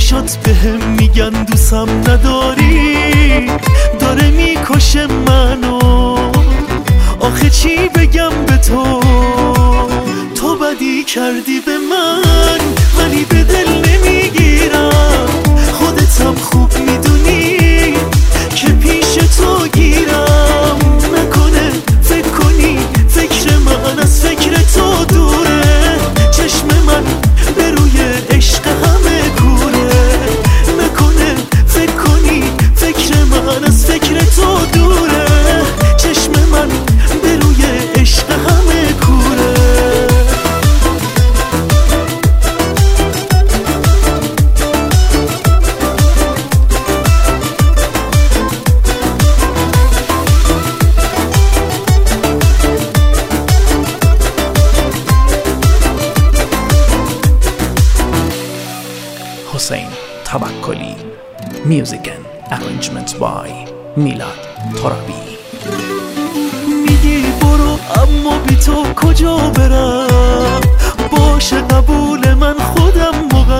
چشات بهم میگن دوستم نداری، داره میکشه منو. آخه چی بگم به تو، تو بدی کردی به من ولی به دل نمیگیرم. خودتم خوب میدونی که پیش تو گیرم. نکنه فکر کنی فکر من از فکر تو دوره، چشم من به روی عشق همه کوره. نکنه فکر کنی فکر من از فکر تو دوره، چشم من به روی عشق همه کوره. حسین توکلی. Music and arrangements by میلاد ترابی. میگی برو اما بی تو کجا برم، باشه قبول من خودم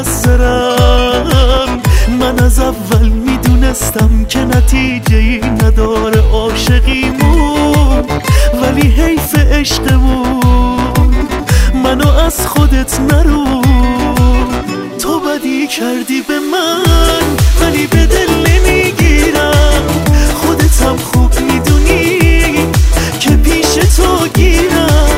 مقصرم. من از اول میدونستم که نتیجه ای نداره عاشقیمون، ولی حیف عشقمون. منو از خودت نرو، تو بدی کردی به من ولی به دل نمیگیرم. خودتم خوب میدونی که پیش تو گیرم.